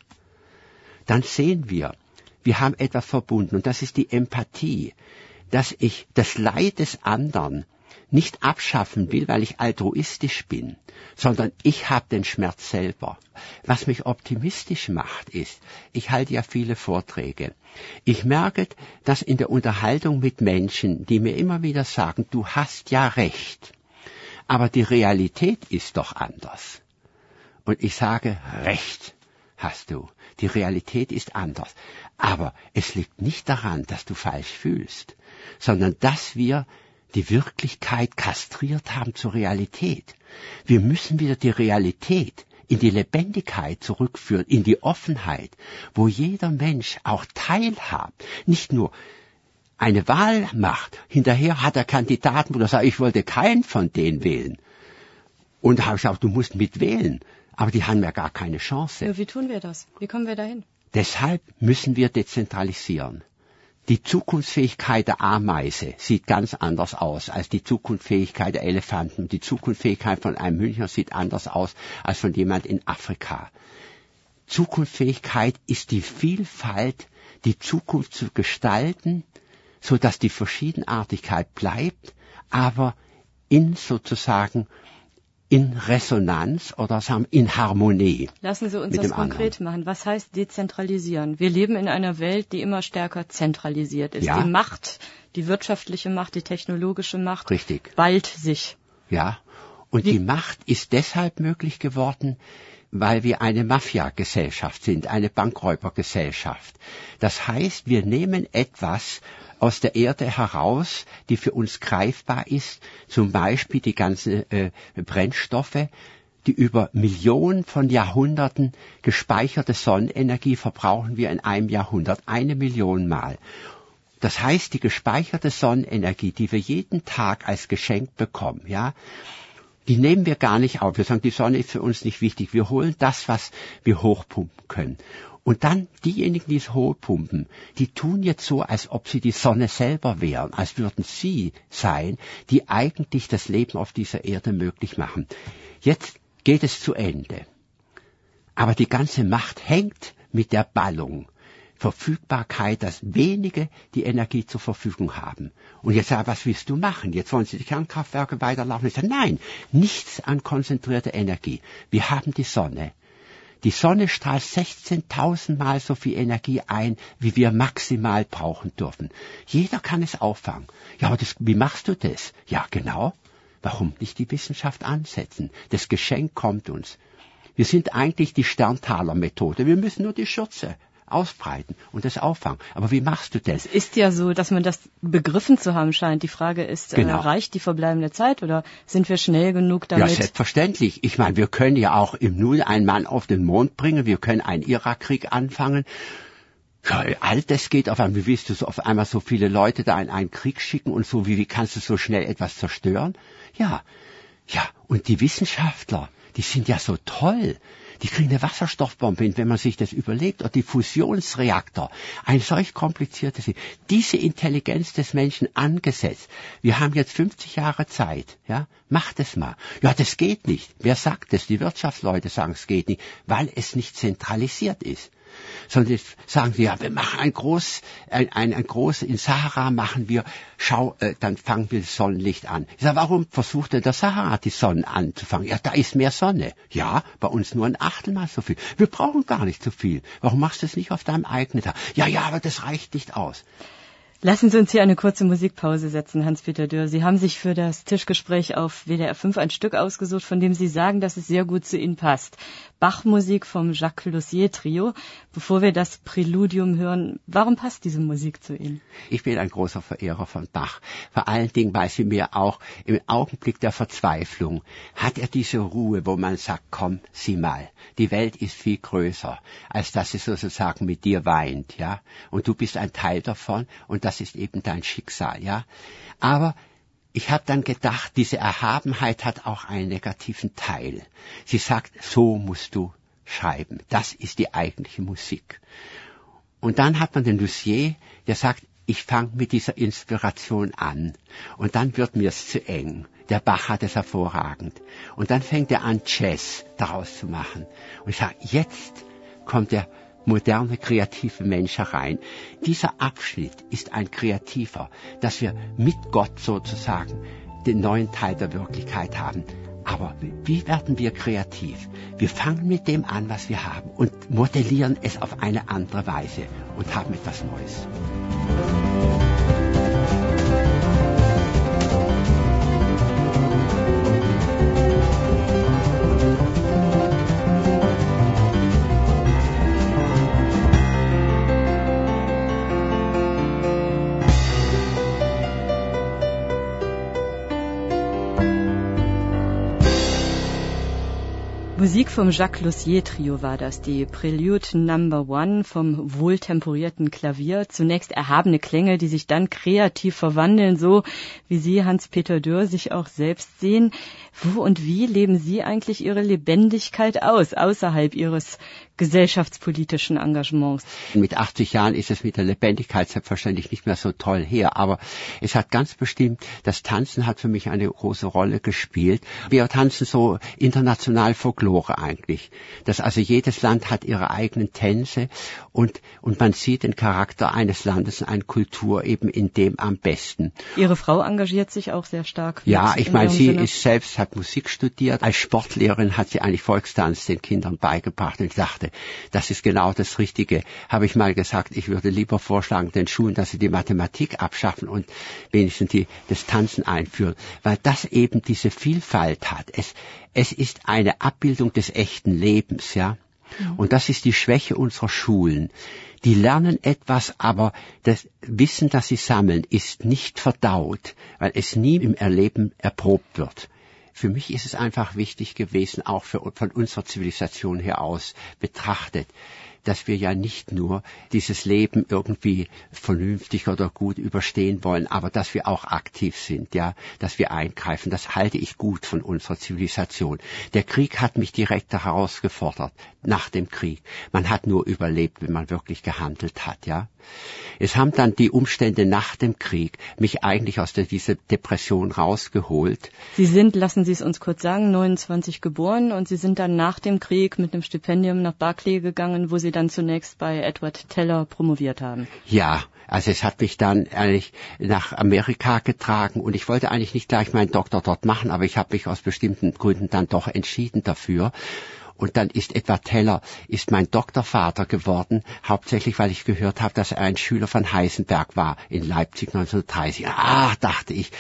Dann sehen wir haben etwas verbunden und das ist die Empathie, dass ich das Leid des anderen nicht abschaffen will, weil ich altruistisch bin, sondern ich habe den Schmerz selber. Was mich optimistisch macht ist, ich halte ja viele Vorträge. Ich merke, dass in der Unterhaltung mit Menschen, die mir immer wieder sagen, du hast ja recht, aber die Realität ist doch anders. Und ich sage, recht hast du. Die Realität ist anders. Aber es liegt nicht daran, dass du falsch fühlst, sondern dass wir die Wirklichkeit kastriert haben zur Realität. Wir müssen wieder die Realität in die Lebendigkeit zurückführen, in die Offenheit, wo jeder Mensch auch teilhabt, nicht nur eine Wahl macht. Hinterher hat er Kandidaten, wo er sagt, ich wollte keinen von denen wählen. Und da habe ich gesagt, du musst mitwählen. Aber die haben ja gar keine Chance. Ja, wie tun wir das? Wie kommen wir dahin? Deshalb müssen wir dezentralisieren. Die Zukunftsfähigkeit der Ameise sieht ganz anders aus als die Zukunftsfähigkeit der Elefanten. Die Zukunftsfähigkeit von einem Münchner sieht anders aus als von jemand in Afrika. Zukunftsfähigkeit ist die Vielfalt, die Zukunft zu gestalten, so dass die Verschiedenartigkeit bleibt, aber in Resonanz oder sagen in Harmonie. Lassen Sie uns das konkret machen. Was heißt dezentralisieren? Wir leben in einer Welt, die immer stärker zentralisiert ist. Ja. Die Macht, die wirtschaftliche Macht, die technologische Macht ballt sich. Ja, und die Macht ist deshalb möglich geworden, weil wir eine Mafia-Gesellschaft sind, eine Bankräubergesellschaft. Das heißt, wir nehmen etwas aus der Erde heraus, die für uns greifbar ist, zum Beispiel die ganzen Brennstoffe, die über Millionen von Jahrhunderten gespeicherte Sonnenenergie verbrauchen wir in einem Jahrhundert 1 Million Mal. Das heißt, die gespeicherte Sonnenenergie, die wir jeden Tag als Geschenk bekommen, ja, die nehmen wir gar nicht auf. Wir sagen, die Sonne ist für uns nicht wichtig. Wir holen das, was wir hochpumpen können. Und dann diejenigen, die es hochpumpen, die tun jetzt so, als ob sie die Sonne selber wären, als würden sie sein, die eigentlich das Leben auf dieser Erde möglich machen. Jetzt geht es zu Ende. Aber die ganze Macht hängt mit der Ballung. Verfügbarkeit, dass wenige die Energie zur Verfügung haben. Und jetzt sagen, was willst du machen? Jetzt wollen sie die Kernkraftwerke weiterlaufen. Ich sage, nein, nichts an konzentrierter Energie. Wir haben die Sonne. Die Sonne strahlt 16.000 Mal so viel Energie ein, wie wir maximal brauchen dürfen. Jeder kann es auffangen. Ja, aber wie machst du das? Ja, genau. Warum nicht die Wissenschaft ansetzen? Das Geschenk kommt uns. Wir sind eigentlich die Sterntaler-Methode. Wir müssen nur die Schürze ausbreiten und das auffangen. Aber wie machst du das? Es ist ja so, dass man das begriffen zu haben scheint. Die Frage ist, genau. Reicht die verbleibende Zeit oder sind wir schnell genug damit? Ja, selbstverständlich. Ich meine, wir können ja auch im Null einen Mann auf den Mond bringen. Wir können einen Irakkrieg anfangen. Ja, all das geht auf einmal. Wie willst du so auf einmal so viele Leute da in einen Krieg schicken und so, wie kannst du so schnell etwas zerstören? Ja, und die Wissenschaftler, die sind ja so toll. Die kriegen eine Wasserstoffbombe hin, wenn man sich das überlegt, oder die Fusionsreaktor, ein solch kompliziertes Ding. Diese Intelligenz des Menschen angesetzt. Wir haben jetzt 50 Jahre Zeit, ja, macht es mal. Ja, das geht nicht. Wer sagt das? Die Wirtschaftsleute sagen, es geht nicht, weil es nicht zentralisiert ist. Sondern sagen sie, ja, wir machen ein groß, in Sahara machen wir, dann fangen wir das Sonnenlicht an. Ich sage, warum versucht denn der Sahara die Sonne anzufangen? Ja, da ist mehr Sonne. Ja, bei uns nur ein Achtel mal so viel. Wir brauchen gar nicht so viel. Warum machst du es nicht auf deinem eigenen Tag? Ja, aber das reicht nicht aus. Lassen Sie uns hier eine kurze Musikpause setzen, Hans-Peter Dürr. Sie haben sich für das Tischgespräch auf WDR 5 ein Stück ausgesucht, von dem Sie sagen, dass es sehr gut zu Ihnen passt. Bach-Musik vom Jacques Lussier Trio. Bevor wir das Präludium hören, warum passt diese Musik zu Ihnen? Ich bin ein großer Verehrer von Bach. Vor allen Dingen, weil sie mir auch im Augenblick der Verzweiflung hat er diese Ruhe, wo man sagt, komm, sieh mal, die Welt ist viel größer, als dass sie sozusagen mit dir weint, ja. Und du bist ein Teil davon und das ist eben dein Schicksal, ja. Aber ich habe dann gedacht, diese Erhabenheit hat auch einen negativen Teil. Sie sagt, so musst du schreiben. Das ist die eigentliche Musik. Und dann hat man den Lussier, der sagt, ich fange mit dieser Inspiration an. Und dann wird mir's zu eng. Der Bach hat es hervorragend. Und dann fängt er an, Jazz daraus zu machen. Und ich sage, jetzt kommt der moderne, kreative Mensch herein. Dieser Abschnitt ist ein kreativer, dass wir mit Gott sozusagen den neuen Teil der Wirklichkeit haben. Aber wie werden wir kreativ? Wir fangen mit dem an, was wir haben und modellieren es auf eine andere Weise und haben etwas Neues. Musik vom Jacques Lussier Trio war das, die Prelude No. 1 vom wohltemperierten Klavier. Zunächst erhabene Klänge, die sich dann kreativ verwandeln, so wie Sie, Hans-Peter Dürr, sich auch selbst sehen. Wo und wie leben Sie eigentlich Ihre Lebendigkeit aus, außerhalb Ihres gesellschaftspolitischen Engagements? Mit 80 Jahren ist es mit der Lebendigkeit selbstverständlich nicht mehr so toll her, aber es hat ganz bestimmt, das Tanzen hat für mich eine große Rolle gespielt. Wir tanzen so international Folklore eigentlich. Dass also jedes Land hat ihre eigenen Tänze und man sieht den Charakter eines Landes und eine Kultur eben in dem am besten. Ihre Frau engagiert sich auch sehr stark. Ja, ich meine, sie ist selbst, hat Musik studiert. Als Sportlehrerin hat sie eigentlich Volkstanz den Kindern beigebracht und ich dachte, dachte, das ist genau das Richtige. Habe ich mal gesagt, ich würde lieber vorschlagen den Schulen, dass sie die Mathematik abschaffen und wenigstens das Tanzen einführen, weil das eben diese Vielfalt hat. Es ist eine Abbildung des echten Lebens, ja. Und das ist die Schwäche unserer Schulen. Die lernen etwas, aber das Wissen, das sie sammeln, ist nicht verdaut, weil es nie im Erleben erprobt wird. Für mich ist es einfach wichtig gewesen, auch von unserer Zivilisation her aus betrachtet, dass wir ja nicht nur dieses Leben irgendwie vernünftig oder gut überstehen wollen, aber dass wir auch aktiv sind, ja, dass wir eingreifen. Das halte ich gut von unserer Zivilisation. Der Krieg hat mich direkt herausgefordert, nach dem Krieg. Man hat nur überlebt, wenn man wirklich gehandelt hat, ja. Es haben dann die Umstände nach dem Krieg mich eigentlich aus dieser Depression rausgeholt. Sie sind, lassen Sie es uns kurz sagen, 29 geboren und Sie sind dann nach dem Krieg mit einem Stipendium nach Berkeley gegangen, wo Sie dann zunächst bei Edward Teller promoviert haben. Ja, also es hat mich dann eigentlich nach Amerika getragen und ich wollte eigentlich nicht gleich meinen Doktor dort machen, aber ich habe mich aus bestimmten Gründen dann doch entschieden dafür. Und dann ist Edward Teller mein Doktorvater geworden, hauptsächlich, weil ich gehört habe, dass er ein Schüler von Heisenberg war in Leipzig 1930. Dachte ich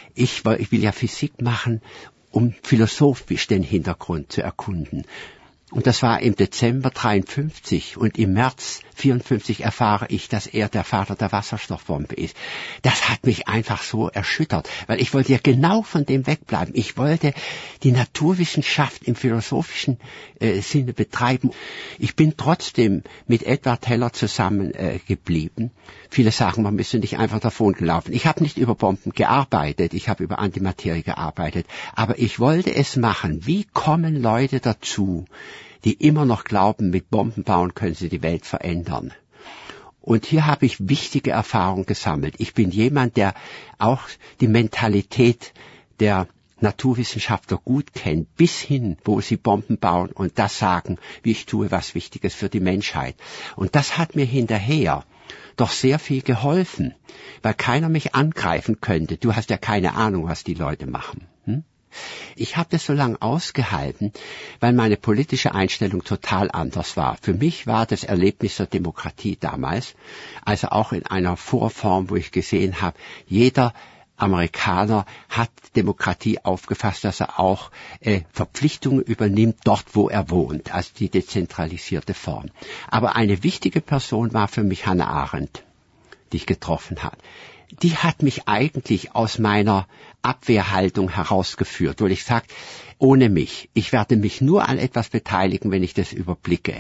will ja Physik machen, um philosophisch den Hintergrund zu erkunden. Und das war im Dezember 1953 und im März 1954 erfahre ich, dass er der Vater der Wasserstoffbombe ist. Das hat mich einfach so erschüttert, weil ich wollte ja genau von dem wegbleiben. Ich wollte die Naturwissenschaft im philosophischen Sinne betreiben. Ich bin trotzdem mit Edward Teller zusammen geblieben. Viele sagen, man müsse nicht einfach davon gelaufen. Ich habe nicht über Bomben gearbeitet, ich habe über Antimaterie gearbeitet, aber ich wollte es machen. Wie kommen Leute dazu, die immer noch glauben, mit Bomben bauen können sie die Welt verändern? Und hier habe ich wichtige Erfahrungen gesammelt. Ich bin jemand, der auch die Mentalität der Naturwissenschaftler gut kennt, bis hin, wo sie Bomben bauen und das sagen, wie ich tue was Wichtiges für die Menschheit. Und das hat mir hinterher doch sehr viel geholfen, weil keiner mich angreifen könnte. Du hast ja keine Ahnung, was die Leute machen. Ich habe das so lange ausgehalten, weil meine politische Einstellung total anders war. Für mich war das Erlebnis der Demokratie damals, also auch in einer Vorform, wo ich gesehen habe, jeder Amerikaner hat Demokratie aufgefasst, dass er auch Verpflichtungen übernimmt dort, wo er wohnt, also die dezentralisierte Form. Aber eine wichtige Person war für mich Hannah Arendt, die ich getroffen habe. Die hat mich eigentlich aus meiner Abwehrhaltung herausgeführt, weil ich sage, ohne mich, ich werde mich nur an etwas beteiligen, wenn ich das überblicke.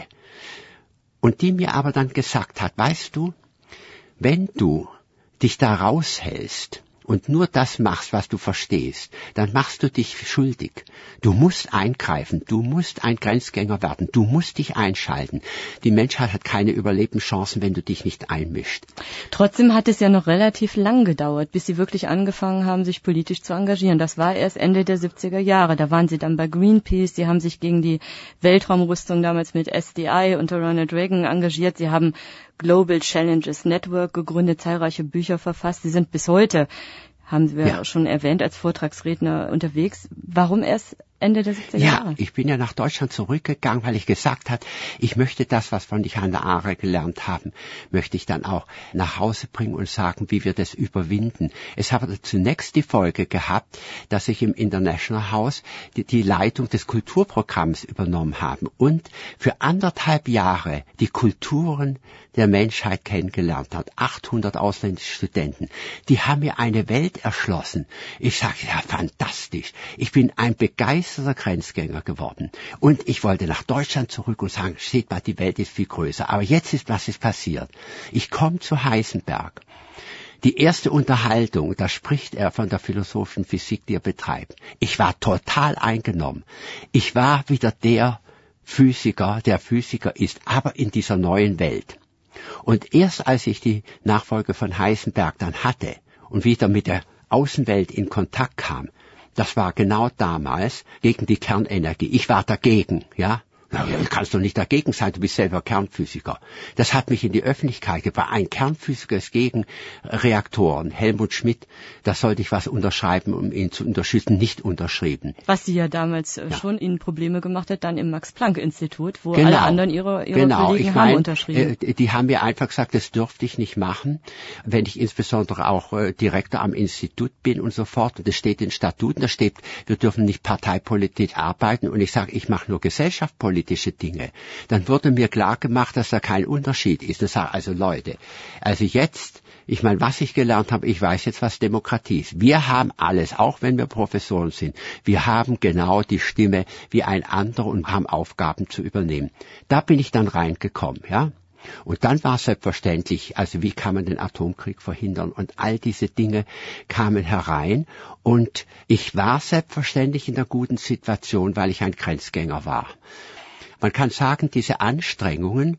Und die mir aber dann gesagt hat, weißt du, wenn du dich da raushältst und nur das machst, was du verstehst, dann machst du dich schuldig. Du musst eingreifen, du musst ein Grenzgänger werden, du musst dich einschalten. Die Menschheit hat keine Überlebenschancen, wenn du dich nicht einmischst. Trotzdem hat es ja noch relativ lang gedauert, bis Sie wirklich angefangen haben, sich politisch zu engagieren. Das war erst Ende der 70er Jahre. Da waren Sie dann bei Greenpeace, Sie haben sich gegen die Weltraumrüstung damals mit SDI unter Ronald Reagan engagiert. Sie haben Global Challenges Network gegründet, zahlreiche Bücher verfasst. Sie sind bis heute, haben wir ja schon erwähnt, als Vortragsredner unterwegs. Warum erst Ende der 70er Jahre? Ja, ich bin ja nach Deutschland zurückgegangen, weil ich gesagt habe, ich möchte das, was von Hannah Arendt gelernt haben, möchte ich dann auch nach Hause bringen und sagen, wie wir das überwinden. Es hat zunächst die Folge gehabt, dass ich im International House die Leitung des Kulturprogramms übernommen habe und für 1,5 Jahre die Kulturen der Menschheit kennengelernt hat. 800 ausländische Studenten. Die haben mir eine Welt erschlossen. Ich sage, ja, fantastisch. Ich bin ein begeisterter Grenzgänger geworden. Und ich wollte nach Deutschland zurück und sagen, steht mal, die Welt ist viel größer. Aber was ist passiert? Ich komme zu Heisenberg. Die erste Unterhaltung, da spricht er von der philosophischen Physik, die er betreibt. Ich war total eingenommen. Ich war wieder der Physiker ist, aber in dieser neuen Welt. Und erst als ich die Nachfolge von Heisenberg dann hatte und wieder mit der Außenwelt in Kontakt kam, das war genau damals gegen die Kernenergie. Ich war dagegen, ja. Na, du kannst doch nicht dagegen sein, du bist selber Kernphysiker. Das hat mich in die Öffentlichkeit gebracht. Ein Kernphysiker ist gegen Reaktoren. Helmut Schmidt, da sollte ich was unterschreiben, um ihn zu unterstützen, nicht unterschrieben. Was Sie ja damals schon Ihnen Probleme gemacht hat, dann im Max-Planck-Institut, wo alle anderen ihre Kollegen haben unterschrieben. Die haben mir einfach gesagt, das dürfte ich nicht machen, wenn ich insbesondere auch Direktor am Institut bin und so fort. Und das steht in Statuten, da steht, wir dürfen nicht parteipolitisch arbeiten. Und ich sage, ich mache nur gesellschaftspolitische Dinge. Dann wurde mir klar gemacht, dass da kein Unterschied ist. Ich sage, also Leute, also jetzt, ich meine, was ich gelernt habe, ich weiß jetzt, was Demokratie ist. Wir haben alles, auch wenn wir Professoren sind. Wir haben genau die Stimme wie ein anderer und haben Aufgaben zu übernehmen. Da bin ich dann reingekommen, ja. Und dann war es selbstverständlich, also wie kann man den Atomkrieg verhindern? Und all diese Dinge kamen herein. Und ich war selbstverständlich in einer guten Situation, weil ich ein Grenzgänger war. Man kann sagen, diese Anstrengung,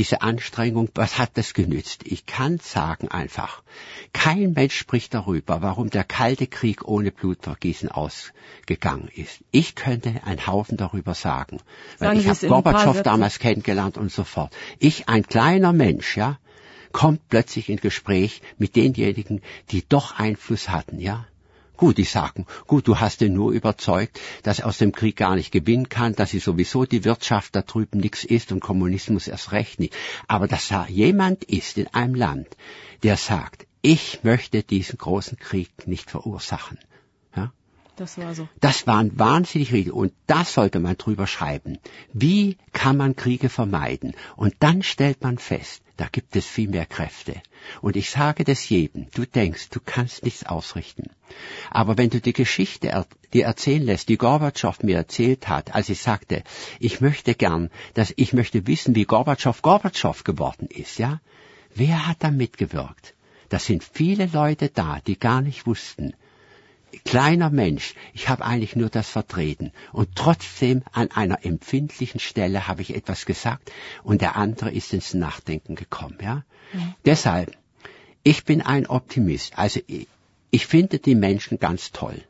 was hat das genützt? Ich kann sagen einfach, kein Mensch spricht darüber, warum der Kalte Krieg ohne Blutvergießen ausgegangen ist. Ich könnte einen Haufen darüber sagen, weil ich habe Gorbatschow damals kennengelernt und so fort. Ich, ein kleiner Mensch, ja, kommt plötzlich in Gespräch mit denjenigen, die doch Einfluss hatten, ja. Gut, die sagen, gut, du hast ihn nur überzeugt, dass er aus dem Krieg gar nicht gewinnen kann, dass sie sowieso die Wirtschaft da drüben nichts ist und Kommunismus erst recht nicht. Aber dass da jemand ist in einem Land, der sagt, ich möchte diesen großen Krieg nicht verursachen. Ja? Das war so. Das waren wahnsinnig richtig. Und da sollte man drüber schreiben. Wie kann man Kriege vermeiden? Und dann stellt man fest, da gibt es viel mehr Kräfte. Und ich sage das jedem, du denkst, du kannst nichts ausrichten. Aber wenn du die Geschichte dir erzählen lässt, die Gorbatschow mir erzählt hat, als ich sagte, ich möchte wissen, wie Gorbatschow geworden ist, ja? Wer hat da mitgewirkt? Da sind viele Leute da, die gar nicht wussten. Kleiner Mensch, ich habe eigentlich nur das vertreten. Und trotzdem an einer empfindlichen Stelle habe ich etwas gesagt und der andere ist ins Nachdenken gekommen. Ja? Deshalb, ich bin ein Optimist. Also ich finde die Menschen ganz toll.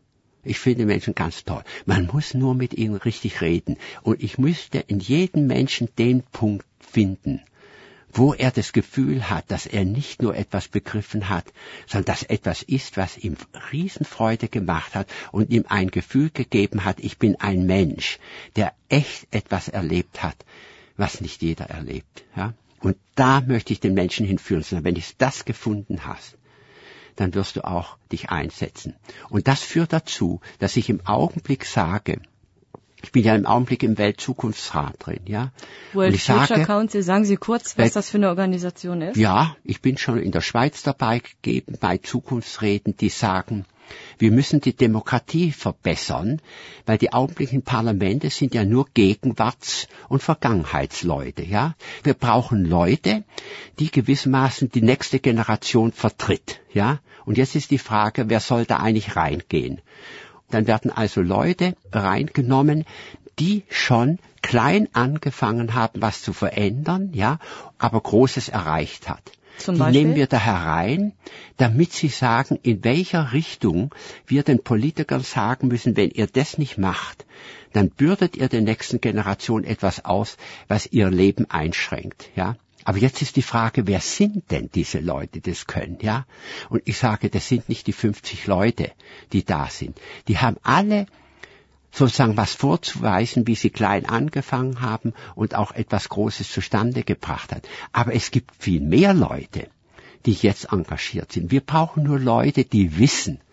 Man muss nur mit ihnen richtig reden. Und ich müsste in jedem Menschen den Punkt finden, wo er das Gefühl hat, dass er nicht nur etwas begriffen hat, sondern dass etwas ist, was ihm Riesenfreude gemacht hat und ihm ein Gefühl gegeben hat, ich bin ein Mensch, der echt etwas erlebt hat, was nicht jeder erlebt. Ja? Und da möchte ich den Menschen hinführen. Sondern wenn du das gefunden hast, dann wirst du auch dich einsetzen. Und das führt dazu, dass ich im Augenblick sage, ich bin ja im Augenblick im Weltzukunftsrat drin, ja. World Future Council, sagen Sie kurz, was das für eine Organisation ist? Ja, ich bin schon in der Schweiz dabei gegeben, bei Zukunftsräten, die sagen, wir müssen die Demokratie verbessern, weil die augenblicklichen Parlamente sind ja nur Gegenwarts- und Vergangenheitsleute, ja. Wir brauchen Leute, die gewissermaßen die nächste Generation vertritt, ja. Und jetzt ist die Frage, wer soll da eigentlich reingehen? Dann werden also Leute reingenommen, die schon klein angefangen haben, was zu verändern, ja, aber Großes erreicht hat. Zum die Beispiel? Nehmen wir da herein, damit sie sagen, in welcher Richtung wir den Politikern sagen müssen, wenn ihr das nicht macht, dann bürdet ihr der nächsten Generation etwas aus, was ihr Leben einschränkt, ja. Aber jetzt ist die Frage, wer sind denn diese Leute, die das können, ja? Und ich sage, das sind nicht die 50 Leute, die da sind. Die haben alle sozusagen was vorzuweisen, wie sie klein angefangen haben und auch etwas Großes zustande gebracht hat. Aber es gibt viel mehr Leute, die jetzt engagiert sind. Wir brauchen nur Leute, die wissen,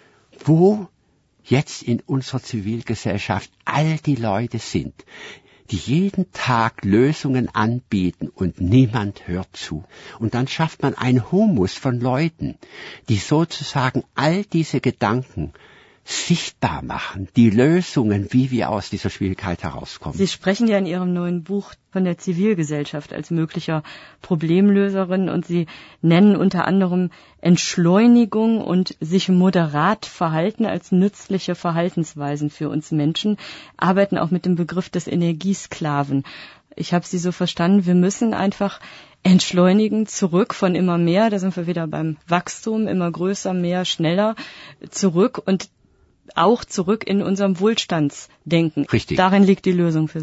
wo jetzt in unserer Zivilgesellschaft all die Leute sind, die jeden Tag Lösungen anbieten und niemand hört zu. Und dann schafft man einen Humus von Leuten, die sozusagen all diese Gedanken sichtbar machen, die Lösungen, wie wir aus dieser Schwierigkeit herauskommen. Sie sprechen ja in Ihrem neuen Buch von der Zivilgesellschaft als möglicher Problemlöserin und Sie nennen unter anderem Entschleunigung und sich moderat verhalten als nützliche Verhaltensweisen für uns Menschen, arbeiten auch mit dem Begriff des Energiesklaven. Ich habe Sie so verstanden, wir müssen einfach entschleunigen, zurück von immer mehr, da sind wir wieder beim Wachstum, immer größer, mehr, schneller, zurück und auch zurück in unserem Wohlstandsdenken. Richtig. Darin liegt die Lösung für Sie.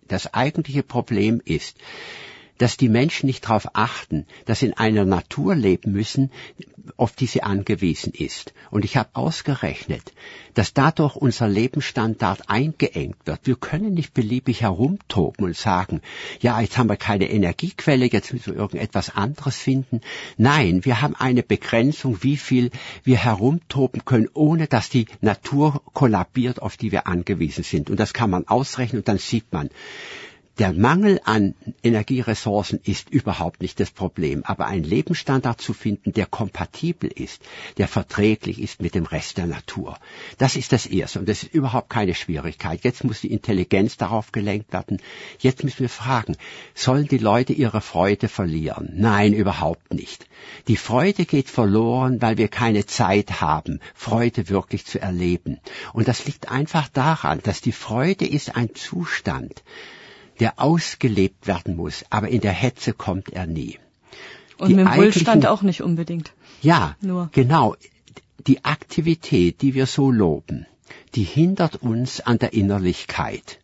Das eigentliche Problem ist, dass die Menschen nicht darauf achten, dass sie in einer Natur leben müssen, auf die sie angewiesen ist. Und ich habe ausgerechnet, dass dadurch unser Lebensstandard eingeengt wird. Wir können nicht beliebig herumtoben und sagen, ja, jetzt haben wir keine Energiequelle, jetzt müssen wir irgendetwas anderes finden. Nein, wir haben eine Begrenzung, wie viel wir herumtoben können, ohne dass die Natur kollabiert, auf die wir angewiesen sind. Und das kann man ausrechnen und dann sieht man, der Mangel an Energieressourcen ist überhaupt nicht das Problem, aber einen Lebensstandard zu finden, der kompatibel ist, der verträglich ist mit dem Rest der Natur. Das ist das Erste und das ist überhaupt keine Schwierigkeit. Jetzt muss die Intelligenz darauf gelenkt werden. Jetzt müssen wir fragen, sollen die Leute ihre Freude verlieren? Nein, überhaupt nicht. Die Freude geht verloren, weil wir keine Zeit haben, Freude wirklich zu erleben. Und das liegt einfach daran, dass die Freude ist ein Zustand, der ausgelebt werden muss, aber in der Hetze kommt er nie. Und mit dem Wohlstand auch nicht unbedingt. Ja, nur. Genau. Die Aktivität, die wir so loben, die hindert uns an der Innerlichkeit.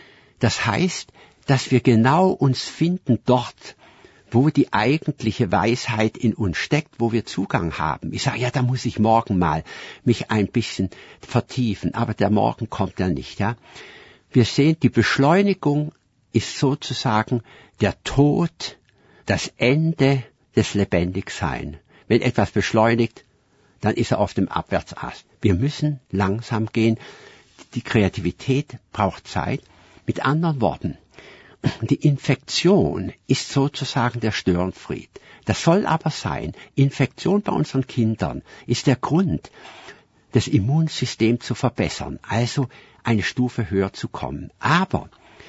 Das heißt, dass wir genau uns finden dort, wo die eigentliche Weisheit in uns steckt, wo wir Zugang haben. Ich sage, ja, da muss ich morgen mal mich ein bisschen vertiefen, aber der Morgen kommt ja nicht, ja. Wir sehen, die Beschleunigung ist sozusagen der Tod, das Ende des Lebendigsein. Wenn etwas beschleunigt, dann ist er auf dem Abwärtsast. Wir müssen langsam gehen. Die Kreativität braucht Zeit. Mit anderen Worten, die Infektion ist sozusagen der Störenfried. Das soll aber sein, Infektion bei unseren Kindern ist der Grund, das Immunsystem zu verbessern, also eine Stufe höher zu kommen. Aber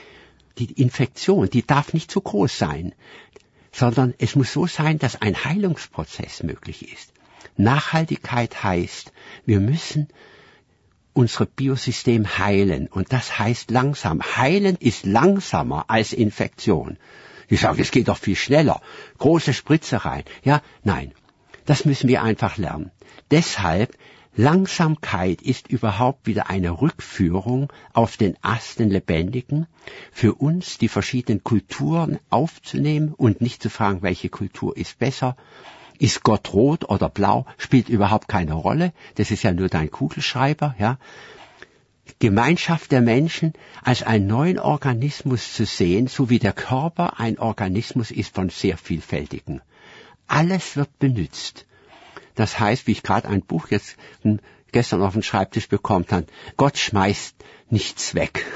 die Infektion, die darf nicht zu groß sein, sondern es muss so sein, dass ein Heilungsprozess möglich ist. Nachhaltigkeit heißt, wir müssen unser Biosystem heilen und das heißt langsam. Heilen ist langsamer als Infektion. Ich sage, es geht doch viel schneller. Große Spritze rein. Ja, nein, das müssen wir einfach lernen. Deshalb Langsamkeit ist überhaupt wieder eine Rückführung auf den Ast den Lebendigen, für uns die verschiedenen Kulturen aufzunehmen und nicht zu fragen, welche Kultur ist besser. Ist Gott rot oder blau? Spielt überhaupt keine Rolle. Das ist ja nur dein Kugelschreiber, ja. Gemeinschaft der Menschen als einen neuen Organismus zu sehen, so wie der Körper ein Organismus ist von sehr vielfältigen. Alles wird benutzt. Das heißt, wie ich gerade ein Buch jetzt gestern auf den Schreibtisch bekommen habe, Gott schmeißt nichts weg.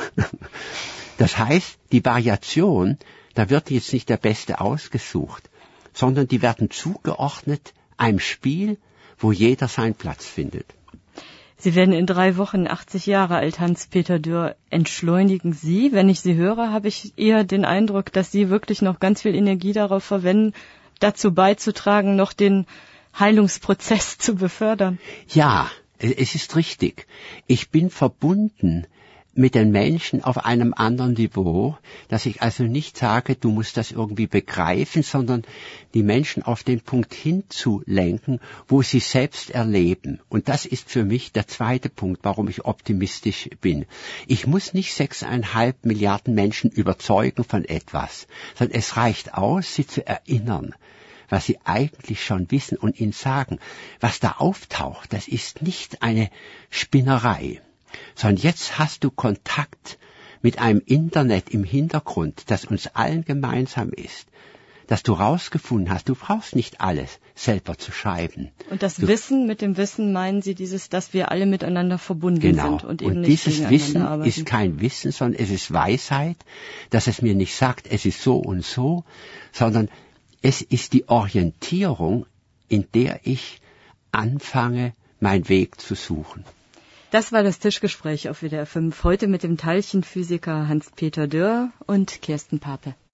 Das heißt, die Variation, da wird jetzt nicht der Beste ausgesucht, sondern die werden zugeordnet einem Spiel, wo jeder seinen Platz findet. Sie werden in 3 Wochen 80 Jahre alt, Hans-Peter Dürr. Entschleunigen Sie? Wenn ich Sie höre, habe ich eher den Eindruck, dass Sie wirklich noch ganz viel Energie darauf verwenden, dazu beizutragen, noch den Heilungsprozess zu befördern. Ja, es ist richtig. Ich bin verbunden mit den Menschen auf einem anderen Niveau, dass ich also nicht sage, du musst das irgendwie begreifen, sondern die Menschen auf den Punkt hinzulenken, wo sie selbst erleben. Und das ist für mich der zweite Punkt, warum ich optimistisch bin. Ich muss nicht 6,5 Milliarden Menschen überzeugen von etwas, sondern es reicht aus, sie zu erinnern, was sie eigentlich schon wissen und ihnen sagen, was da auftaucht, das ist nicht eine Spinnerei, sondern jetzt hast du Kontakt mit einem Internet im Hintergrund, das uns allen gemeinsam ist, dass du rausgefunden hast, du brauchst nicht alles selber zu schreiben. Und das Wissen, mit dem Wissen meinen Sie dass wir alle miteinander verbunden sind und eben nicht gegeneinander arbeiten. Dieses Wissen ist kein Wissen, sondern es ist Weisheit, dass es mir nicht sagt, es ist so und so, sondern es ist die Orientierung, in der ich anfange, meinen Weg zu suchen. Das war das Tischgespräch auf WDR 5. Heute mit dem Teilchenphysiker Hans-Peter Dürr und Kirsten Pape.